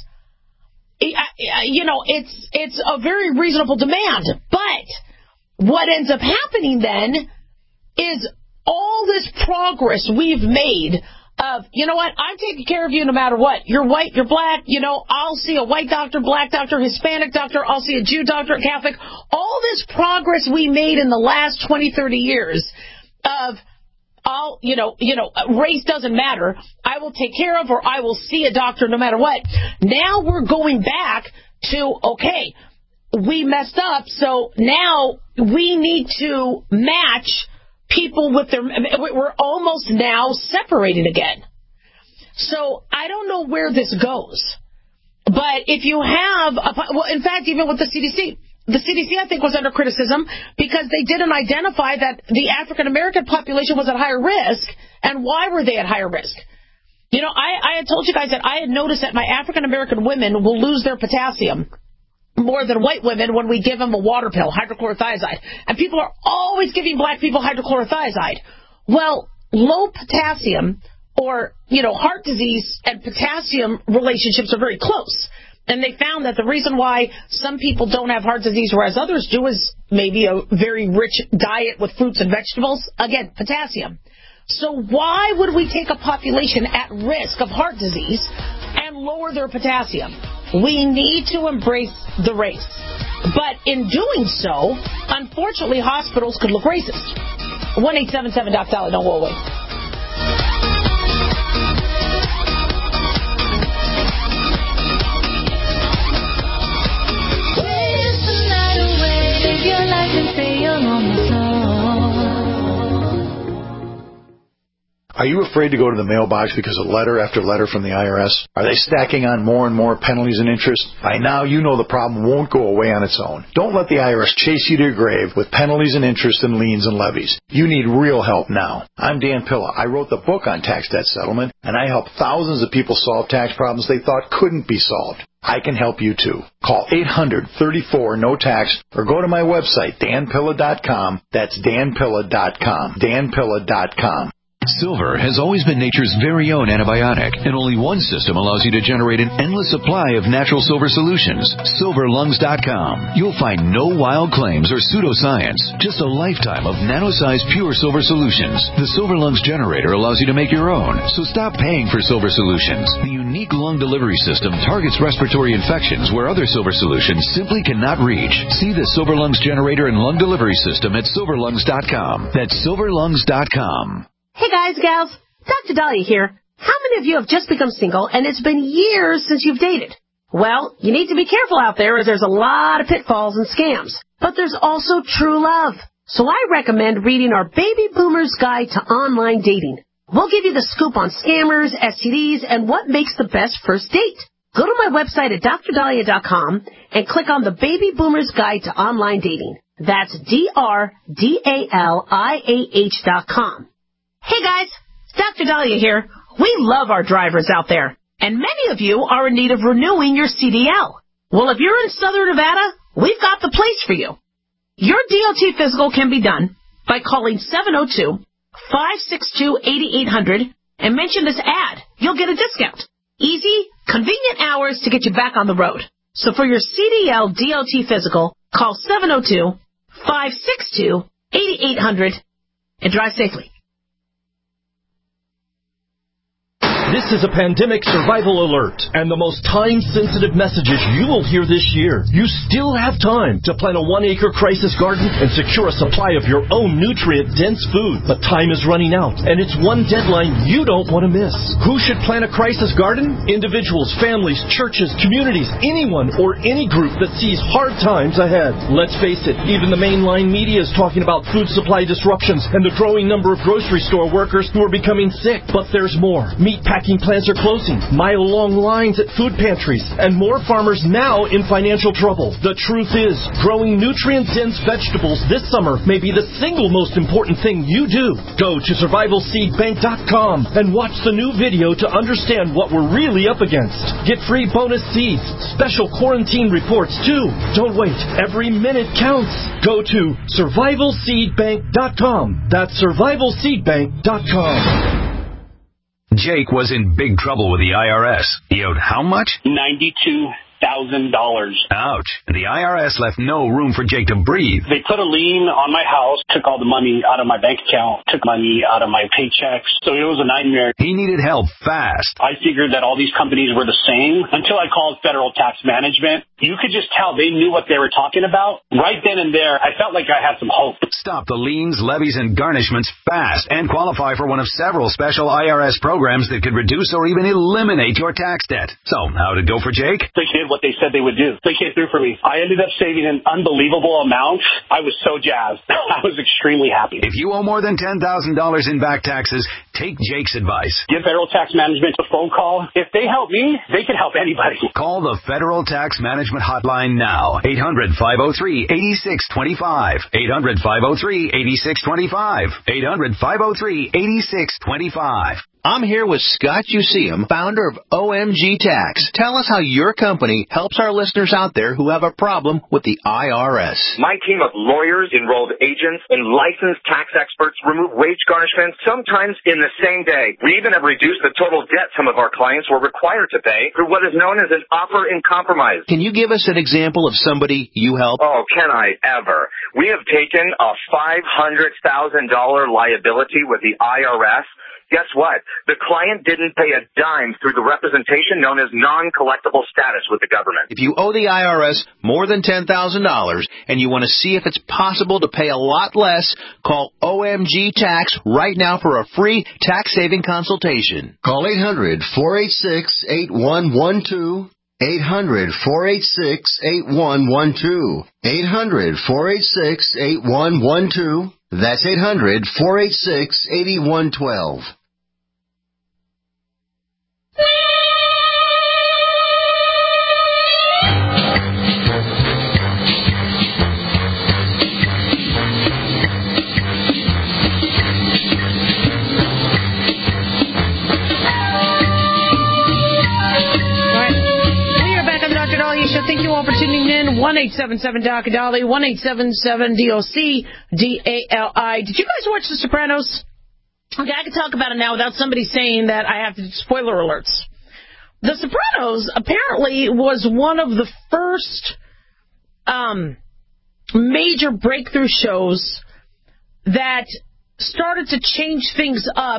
you know, it's it's a very reasonable demand. But what ends up happening then is all this progress we've made of, you know what, I'm taking care of you no matter what. You're white, you're black, you know, I'll see a white doctor, black doctor, Hispanic doctor, I'll see a Jew doctor, a Catholic. All this progress we made in the last twenty, thirty years of, I'll, you know, you know, race doesn't matter. I will take care of, or I will see a doctor no matter what. Now we're going back to, okay, we messed up, so now we need to match people with their, we're almost now separated again. So I don't know where this goes. But if you have, a, well, in fact, even with the C D C, the C D C, I think, was under criticism because they didn't identify that the African-American population was at higher risk. And why were they at higher risk? You know, I, I had told you guys that I had noticed that my African-American women will lose their potassium more than white women when we give them a water pill, hydrochlorothiazide. And people are always giving black people hydrochlorothiazide. Well, low potassium or, you know, heart disease and potassium relationships are very close. And they found that the reason why some people don't have heart disease whereas others do is maybe a very rich diet with fruits and vegetables. Again, potassium. So why would we take a population at risk of heart disease and lower their potassium? We need to embrace the race. But in doing so, unfortunately, hospitals could look racist. one eight seven seven Doc Dolly, don't go away. Are you afraid to go to the mailbox because of letter after letter from the I R S? Are they stacking on more and more penalties and interest? By now, you know the problem won't go away on its own. Don't let the I R S chase you to your grave with penalties and interest and liens and levies. You need real help now. I'm Dan Pilla. I wrote the book on tax debt settlement, and I help thousands of people solve tax problems they thought couldn't be solved. I can help you too. Call eight hundred, thirty-four, no tax or go to my website, dan pilla dot com. That's dan pilla dot com. dan pilla dot com. Silver has always been nature's very own antibiotic, and only one system allows you to generate an endless supply of natural silver solutions. silver lungs dot com. You'll find no wild claims or pseudoscience, just a lifetime of nano-sized pure silver solutions. The Silver Lungs generator allows you to make your own, so stop paying for silver solutions. The unique lung delivery system targets respiratory infections where other Silver solutions simply cannot reach. See the Silver Lungs generator and lung delivery system at silver lungs dot com. That's silver lungs dot com. Hey guys, gals, Doctor Dahlia here. How many of you have just become single and it's been years since you've dated? Well, you need to be careful out there as there's a lot of pitfalls and scams. But there's also true love. So I recommend reading our Baby Boomer's Guide to Online Dating. We'll give you the scoop on scammers, S T Ds, and what makes the best first date. Go to my website at dr dahlia dot com and click on the Baby Boomer's Guide to Online Dating. That's D R D A L I A H dot com. Hey guys, Doctor Dahlia here. We love our drivers out there, and many of you are in need of renewing your C D L. Well, if you're in Southern Nevada, we've got the place for you. Your D O T physical can be done by calling seven oh two, five six two, eight eight hundred and mention this ad. You'll get a discount. Easy, convenient hours to get you back on the road. So for your C D L D O T physical, call seven oh two, five six two, eight eight hundred and drive safely. This is a pandemic survival alert and the most time-sensitive messages you will hear this year. You still have time to plant a one-acre crisis garden and secure a supply of your own nutrient-dense food. But time is running out, and it's one deadline you don't want to miss. Who should plant a crisis garden? Individuals, families, churches, communities, anyone or any group that sees hard times ahead. Let's face it, even the mainline media is talking about food supply disruptions and the growing number of grocery store workers who are becoming sick. But there's more. Meat packing plants are closing, mile-long lines at food pantries, and more farmers now in financial trouble. The truth is, growing nutrient-dense vegetables this summer may be the single most important thing you do. Go to survival seed bank dot com and watch the new video to understand what we're really up against. Get free bonus seeds, special quarantine reports too. Don't wait. Every minute counts. Go to survival seed bank dot com. That's survival seed bank dot com. Jake was in big trouble with the I R S. He owed how much? ninety-two thousand dollars. Ouch. And the I R S left no room for Jake to breathe. They put a lien on my house, took all the money out of my bank account, took money out of my paychecks. So it was a nightmare. He needed help fast. I figured that all these companies were the same until I called Federal Tax Management. You could just tell they knew what they were talking about. Right then and there, I felt like I had some hope. Stop the liens, levies, and garnishments fast and qualify for one of several special I R S programs that could reduce or even eliminate your tax debt. So, how'd it go for Jake? They did what they said they would do. They came through for me. I ended up saving an unbelievable amount. I was so jazzed. I was extremely happy. If you owe more than ten thousand dollars in back taxes, take Jake's advice. Give Federal Tax Management a phone call. If they help me, they can help anybody. Call the Federal Tax Management Hotline now. eight hundred, five oh three, eight six two five. eight hundred, five oh three, eight six two five. eight hundred, five oh three, eight six two five. I'm here with Scott Useum, founder of O M G Tax. Tell us how your company helps our listeners out there who have a problem with the I R S. My team of lawyers, enrolled agents, and licensed tax experts remove wage garnishments sometimes in the same day. We even have reduced the total debt some of our clients were required to pay through what is known as an offer in compromise. Can you give us an example of somebody you help? Oh, can I ever? We have taken a five hundred thousand dollars liability with the I R S. Guess what? The client didn't pay a dime through the representation known as non-collectible status with the government. If you owe the I R S more than ten thousand dollars and you want to see if it's possible to pay a lot less, call O M G Tax right now for a free tax-saving consultation. Call eight hundred, four eight six, eight one one two. eight hundred, four eight six, eight one one two. eight hundred, four eight six, eight one one two. That's eight hundred, four eight six, eight one one two. Thank you all for tuning in. one eight seven seven D O C D A L I, one eight seven seven D O C D A L I. Did you guys watch The Sopranos? Okay, I can talk about it now without somebody saying that I have to do spoiler alerts. The Sopranos apparently was one of the first um, major breakthrough shows that started to change things up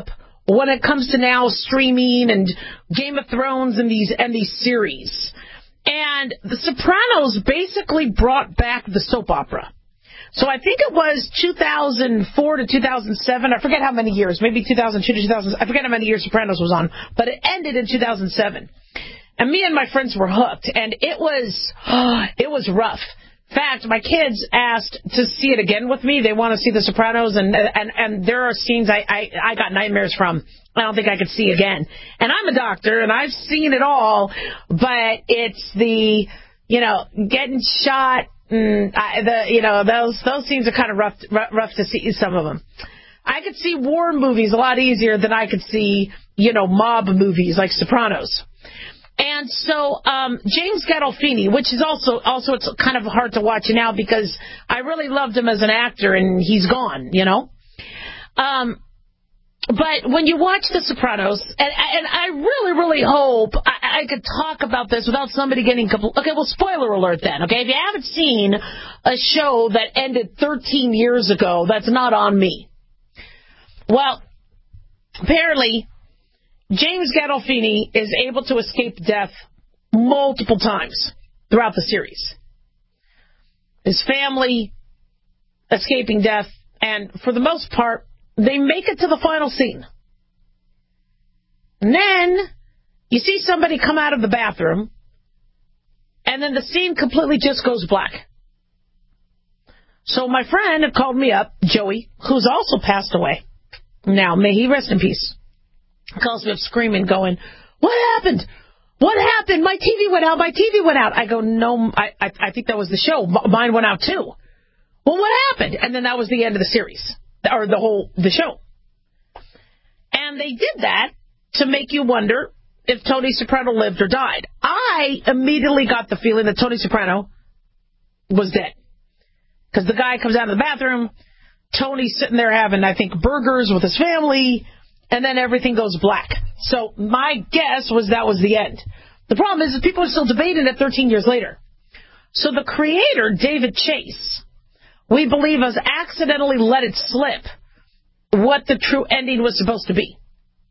when it comes to now streaming and Game of Thrones and these and these series. And The Sopranos basically brought back the soap opera. So I think it was two thousand four to two thousand seven. I forget how many years. Maybe two thousand two to two thousand. I forget how many years Sopranos was on. But it ended in two thousand seven. And me and my friends were hooked. And it was, oh, it was rough. In fact, my kids asked to see it again with me. They want to see The Sopranos. And and, and there are scenes I, I, I got nightmares from. I don't think I could see again. And I'm a doctor, and I've seen it all. But it's the, you know, getting shot. Mm, I, the you know those those scenes are kind of rough rough to see, some of them. I could see war movies a lot easier than I could see you know mob movies like Sopranos. And so um, James Gandolfini, which is also also it's kind of hard to watch now because I really loved him as an actor and he's gone, you know. Um, But when you watch The Sopranos, and, and I really, really hope I, I could talk about this without somebody getting... Okay, well, spoiler alert then, okay? If you haven't seen a show that ended thirteen years ago, that's not on me. Well, apparently, James Gandolfini is able to escape death multiple times throughout the series. His family escaping death, and for the most part, they make it to the final scene. And then you see somebody come out of the bathroom, and then the scene completely just goes black. So my friend had called me up, Joey, who's also passed away. Now, may he rest in peace. Calls me up screaming, going, "What happened? What happened? My T V went out. My T V went out." I go, "No, I, I, I think that was the show. M- mine went out too." "Well, what happened?" And then that was the end of the series. Or the whole, the show. And they did that to make you wonder if Tony Soprano lived or died. I immediately got the feeling that Tony Soprano was dead. Because the guy comes out of the bathroom, Tony's sitting there having, I think, burgers with his family, and then everything goes black. So my guess was that was the end. The problem is that people are still debating it thirteen years later. So the creator, David Chase, we believe has accidentally let it slip what the true ending was supposed to be.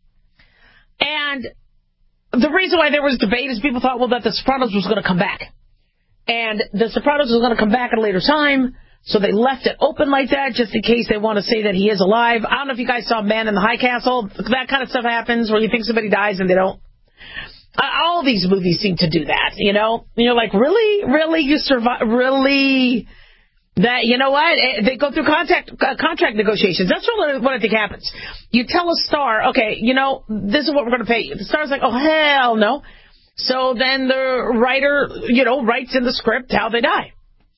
And the reason why there was debate is people thought, well, that The Sopranos was going to come back. And The Sopranos was going to come back at a later time, so they left it open like that just in case they want to say that he is alive. I don't know if you guys saw Man in the High Castle. That kind of stuff happens where you think somebody dies and they don't. Uh, all these movies seem to do that, you know? And you're like, really? Really? You survive? Really? That, you know what, they go through contract, uh, contract negotiations. That's really what I think happens. You tell a star, okay, you know, this is what we're going to pay you. The star's like, oh, hell no. So then the writer, you know, writes in the script how they die.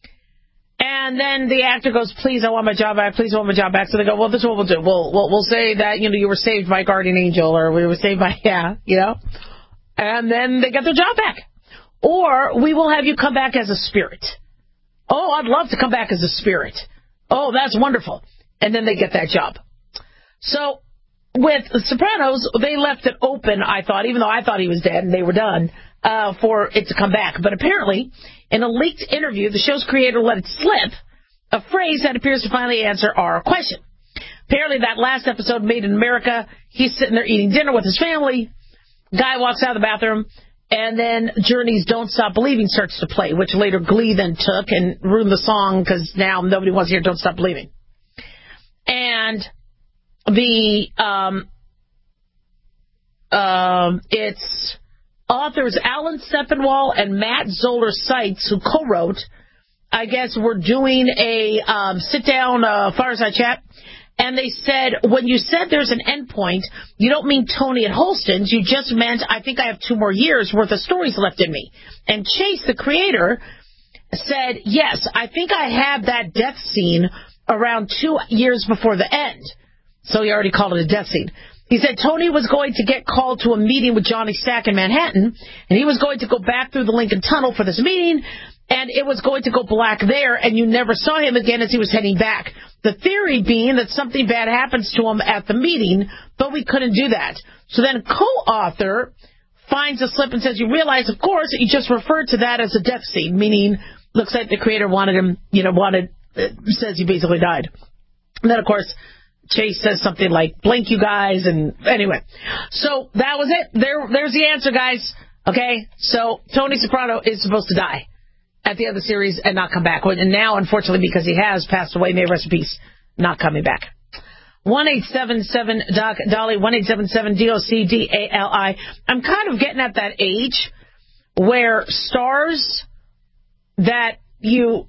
And then the actor goes, please, I want my job back. Please, I want my job back. So they go, well, this is what we'll do. We'll, we'll, we'll say that, you know, you were saved by guardian angel, or we were saved by, yeah, you know. And then they get their job back. Or we will have you come back as a spirit. Oh, I'd love to come back as a spirit. Oh, that's wonderful. And then they get that job. So with The Sopranos, they left it open, I thought, even though I thought he was dead and they were done, uh, for it to come back. But apparently, in a leaked interview, the show's creator let it slip a phrase that appears to finally answer our question. Apparently, that last episode, Made in America, he's sitting there eating dinner with his family. Guy walks out of the bathroom. And then Journey's Don't Stop Believing starts to play, which later Glee then took and ruined the song because now nobody wants to hear Don't Stop Believing. And the um, um, it's authors Alan Sepinwall and Matt Zoller Seitz, who co-wrote, I guess, were doing a um, sit-down uh, fireside chat. And they said, when you said there's an end point, you don't mean Tony at Holston's. You just meant, I think I have two more years worth of stories left in me. And Chase, the creator, said, yes, I think I had that death scene around two years before the end. So he already called it a death scene. He said Tony was going to get called to a meeting with Johnny Stack in Manhattan, and he was going to go back through the Lincoln Tunnel for this meeting, and it was going to go black there, and you never saw him again as he was heading back. The theory being that something bad happens to him at the meeting, but we couldn't do that. So then co-author finds a slip and says, you realize, of course, you just referred to that as a death scene, meaning looks like the creator wanted him, you know, wanted, uh, says he basically died. And then, of course, Chase says something like, blink you guys, and anyway. So that was it. There, There's the answer, guys. Okay? So Tony Soprano is supposed to die at the end of the series and not come back. And now, unfortunately, because he has passed away, may rest in peace, not coming back. one eight seven seven Doc Dolly, one eight seven seven D O C D A L I. I'm kind of getting at that age where stars that you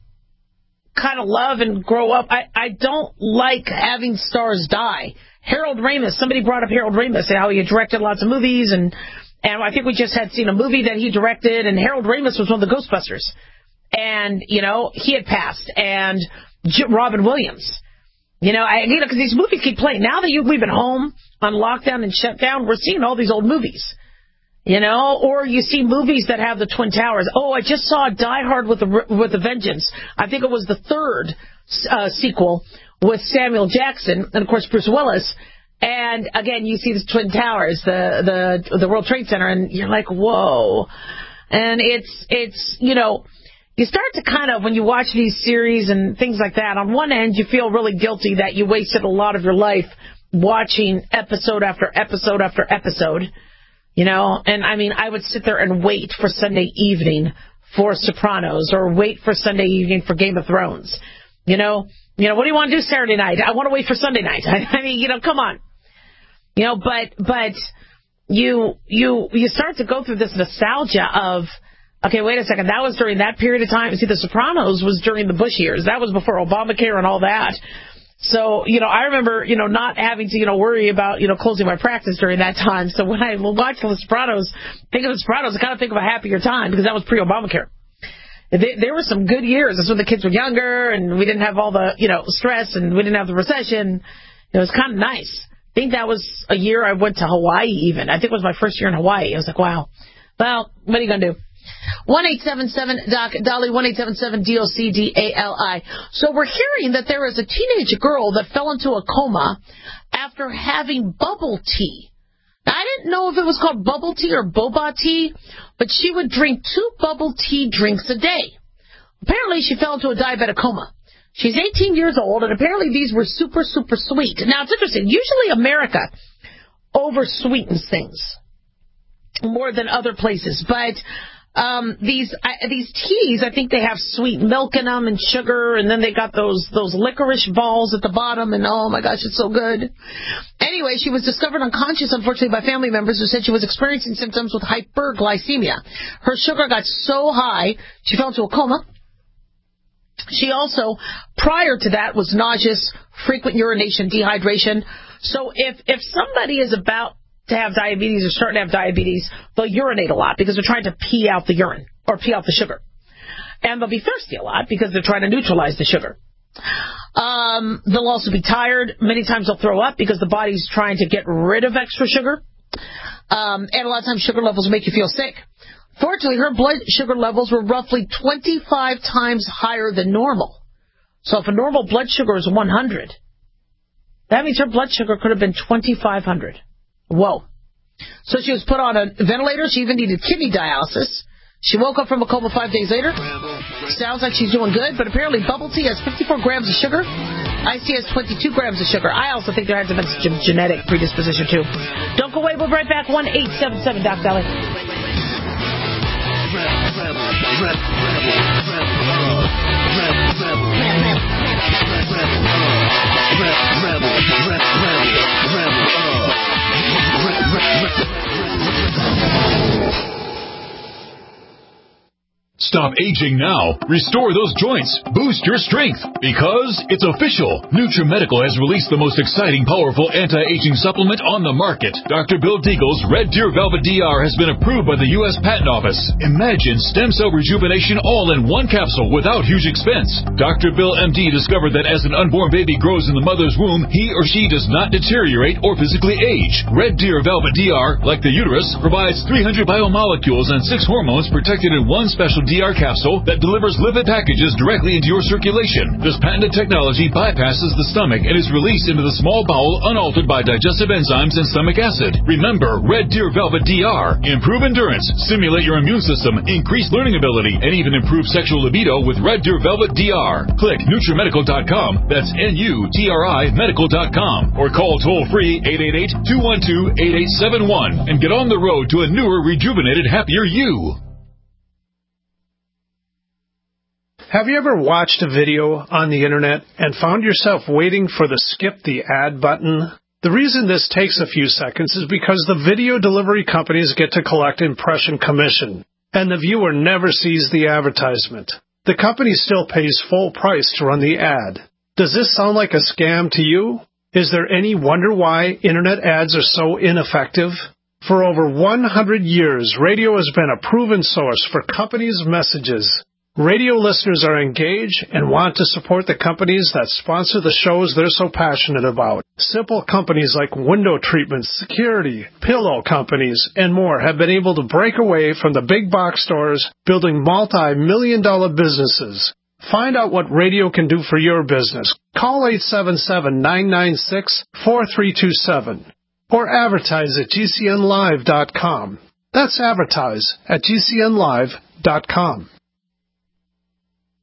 kind of love and grow up, I, I don't like having stars die. Harold Ramis, somebody brought up Harold Ramis and how he had directed lots of movies, and, and I think we just had seen a movie that he directed, and Harold Ramis was one of the Ghostbusters. And, you know, he had passed, and J- Robin Williams. You know, I, you know, because these movies keep playing. Now that you, we've been home on lockdown and shut down, we're seeing all these old movies. You know, or you see movies that have the Twin Towers. Oh, I just saw Die Hard with a, with a Vengeance. I think it was the third uh, sequel with Samuel Jackson and, of course, Bruce Willis. And, again, you see the Twin Towers, the, the, the World Trade Center, and you're like, whoa. And it's, it's, you know, you start to kind of, when you watch these series and things like that, on one end, you feel really guilty that you wasted a lot of your life watching episode after episode after episode. You know, and I mean, I would sit there and wait for Sunday evening for Sopranos or wait for Sunday evening for Game of Thrones. You know, you know, what do you want to do Saturday night? I want to wait for Sunday night. I mean, you know, come on. You know, but, but you, you, you start to go through this nostalgia of, okay, wait a second, that was during that period of time. See, The Sopranos was during the Bush years. That was before Obamacare and all that. So, you know, I remember, you know, not having to, you know, worry about, you know, closing my practice during that time. So when I watched The Sopranos, think of The Sopranos, I kind of think of a happier time because that was pre-Obamacare. There were some good years. That's when the kids were younger and we didn't have all the, you know, stress and we didn't have the recession. It was kind of nice. I think that was a year I went to Hawaii even. I think it was my first year in Hawaii. I was like, wow. Well, what are you going to do? one eight seven seven Doc Dolly, one eight seven seven D O C D A L I. So we're hearing that there is a teenage girl that fell into a coma after having bubble tea. Now, I didn't know if it was called bubble tea or boba tea, but she would drink two bubble tea drinks a day. Apparently, she fell into a diabetic coma. She's eighteen years old, and apparently these were super, super sweet. Now, it's interesting. Usually America oversweetens things more than other places, but Um, these uh, these teas, I think they have sweet milk in them and sugar, and then they got those those licorice balls at the bottom, and oh my gosh, it's so good. Anyway, she was discovered unconscious, unfortunately, by family members who said she was experiencing symptoms with hyperglycemia. Her sugar got so high, she fell into a coma. She also, prior to that, was nauseous, frequent urination, dehydration. So if if somebody is about to have diabetes or starting to have diabetes, they'll urinate a lot because they're trying to pee out the urine or pee out the sugar. And they'll be thirsty a lot because they're trying to neutralize the sugar. Um, they'll also be tired. Many times they'll throw up because the body's trying to get rid of extra sugar. Um, and a lot of times sugar levels make you feel sick. Fortunately, her blood sugar levels were roughly twenty-five times higher than normal. So if a normal blood sugar is one hundred, that means her blood sugar could have been twenty-five hundred. Whoa. So she was put on a ventilator. She even needed kidney dialysis. She woke up from a coma five days later. Sounds like she's doing good, but apparently bubble tea has fifty-four grams of sugar. Ice tea has twenty-two grams of sugar. I also think there has been some genetic predisposition, too. Don't go away. We'll be right back. one eight seven seven Doc Dolly. Stop aging now. Restore those joints. Boost your strength. Because it's official. NutriMedical has released the most exciting, powerful anti-aging supplement on the market. Doctor Bill Deagle's Red Deer Velvet D R has been approved by the U S Patent Office. Imagine stem cell rejuvenation all in one capsule without huge expense. Doctor Bill M D discovered that as an unborn baby grows in the mother's womb, he or she does not deteriorate or physically age. Red Deer Velvet D R, like the uterus, provides three hundred biomolecules and six hormones protected in one special D R capsule that delivers lipid packages directly into your circulation. This patented technology bypasses the stomach and is released into the small bowel unaltered by digestive enzymes and stomach acid. Remember Red Deer Velvet D R. Improve endurance, stimulate your immune system, increase learning ability, and even improve sexual libido with Red Deer Velvet D R. Click NutriMedical dot com. That's N U T R I medical dot com. Or call toll-free eight eight eight, two one two, eight eight seven one and get on the road to a newer, rejuvenated, happier you. Have you ever watched a video on the internet and found yourself waiting for the skip the ad button? The reason this takes a few seconds is because the video delivery companies get to collect impression commission, and the viewer never sees the advertisement. The company still pays full price to run the ad. Does this sound like a scam to you? Is there any wonder why internet ads are so ineffective? For over one hundred years, radio has been a proven source for companies' messages. Radio listeners are engaged and want to support the companies that sponsor the shows they're so passionate about. Simple companies like window treatments, security, pillow companies, and more have been able to break away from the big box stores, building multi-million dollar businesses. Find out what radio can do for your business. Call eight seven seven, nine nine six, four three two seven or advertise at G C N live dot com. That's advertise at G C N live dot com.